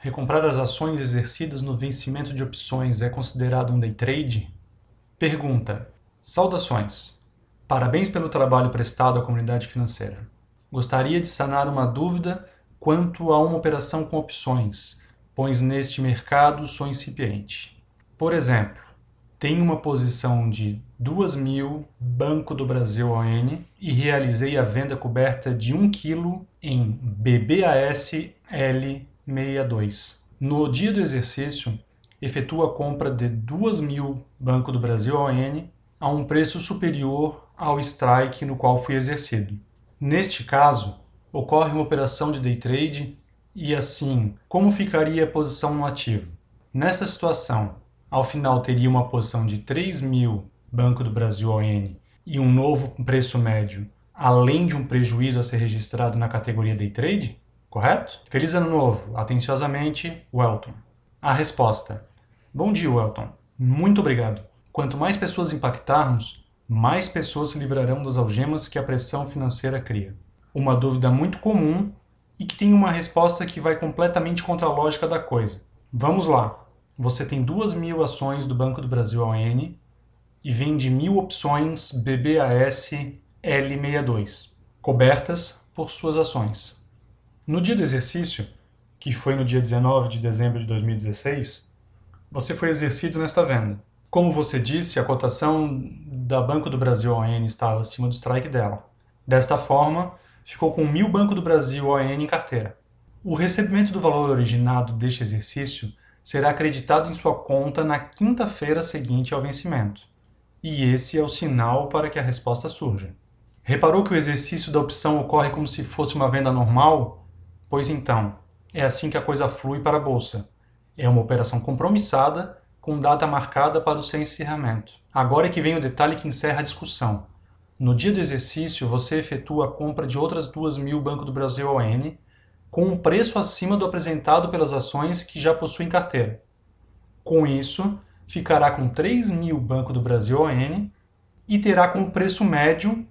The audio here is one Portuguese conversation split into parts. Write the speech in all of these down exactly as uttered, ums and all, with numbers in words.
Recomprar as ações exercidas no vencimento de opções é considerado um day trade? Pergunta. Saudações. Parabéns pelo trabalho prestado à comunidade financeira. Gostaria de sanar uma dúvida quanto a uma operação com opções, pois neste mercado sou incipiente. Por exemplo, tenho uma posição de duas mil Banco do Brasil O N e realizei a venda coberta de um quilo em B B A S L sessenta e dois. No dia do exercício, efetuo a compra de duas mil Banco do Brasil O N a um preço superior ao strike no qual fui exercido. Neste caso, ocorre uma operação de day trade e assim, como ficaria a posição no ativo? Nesta situação, ao final teria uma posição de três mil Banco do Brasil O N e um novo preço médio, além de um prejuízo a ser registrado na categoria day trade? Correto? Feliz ano novo! Atenciosamente, Welton. A resposta. Bom dia, Welton. Muito obrigado. Quanto mais pessoas impactarmos, mais pessoas se livrarão das algemas que a pressão financeira cria. Uma dúvida muito comum e que tem uma resposta que vai completamente contra a lógica da coisa. Vamos lá. Você tem duas mil ações do Banco do Brasil O N e vende mil opções B B A S L sessenta e dois, cobertas por suas ações. No dia do exercício, que foi no dia dezenove de dezembro de dois mil e dezesseis, você foi exercido nesta venda. Como você disse, a cotação da Banco do Brasil O N estava acima do strike dela. Desta forma, ficou com mil Banco do Brasil O N em carteira. O recebimento do valor originado deste exercício será acreditado em sua conta na quinta-feira seguinte ao vencimento. E esse é o sinal para que a resposta surja. Reparou que o exercício da opção ocorre como se fosse uma venda normal? Pois então, é assim que a coisa flui para a bolsa. É uma operação compromissada, com data marcada para o seu encerramento. Agora é que vem o detalhe que encerra a discussão. No dia do exercício, você efetua a compra de outras duas mil Banco do Brasil O N, com um preço acima do apresentado pelas ações que já possui em carteira. Com isso, ficará com três mil Banco do Brasil O N e terá como preço médio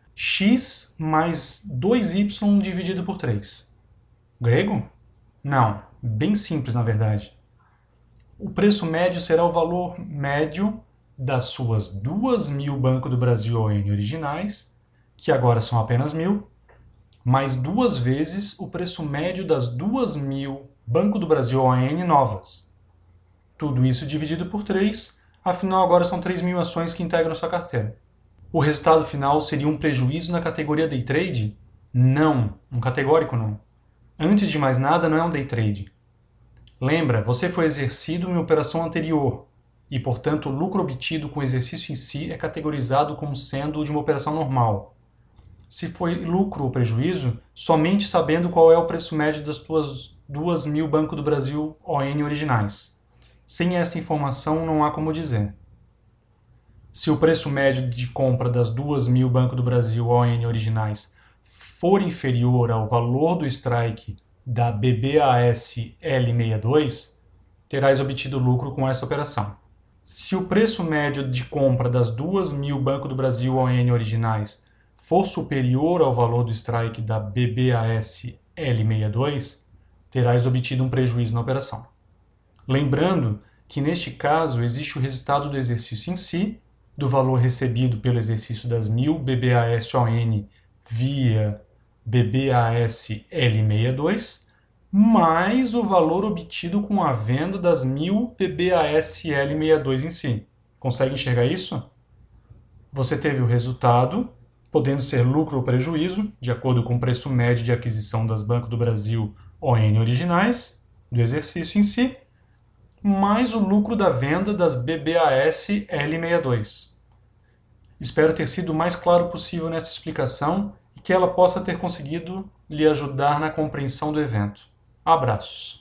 X mais dois Y dividido por três. Grego? Não, bem simples na verdade. O preço médio será o valor médio das suas duas mil Banco do Brasil O N originais, que agora são apenas mil, mais duas vezes o preço médio das duas mil Banco do Brasil O N novas. Tudo isso dividido por três, afinal agora são três mil ações que integram sua carteira. O resultado final seria um prejuízo na categoria day trade? Não, um categórico não. Antes de mais nada, não é um day trade. Lembra, você foi exercido em operação anterior e, portanto, o lucro obtido com o exercício em si é categorizado como sendo de uma operação normal. Se foi lucro ou prejuízo, somente sabendo qual é o preço médio das suas duas mil Banco do Brasil O N originais. Sem essa informação, não há como dizer. Se o preço médio de compra das duas mil Banco do Brasil O N originais for inferior ao valor do strike da B B A S L sessenta e dois, terás obtido lucro com essa operação. Se o preço médio de compra das duas mil Banco do Brasil O N originais for superior ao valor do strike da B B A S L sessenta e dois, terás obtido um prejuízo na operação. Lembrando que neste caso existe o resultado do exercício em si, do valor recebido pelo exercício das mil B B A S O N via B B A S L sessenta e dois, mais o valor obtido com a venda das mil B B A S L sessenta e dois em si. Consegue enxergar isso? Você teve o resultado, podendo ser lucro ou prejuízo, de acordo com o preço médio de aquisição das Banco do Brasil O N originais, do exercício em si, mais o lucro da venda das B B A S L sessenta e dois. Espero ter sido o mais claro possível nessa explicação e que ela possa ter conseguido lhe ajudar na compreensão do evento. Abraços!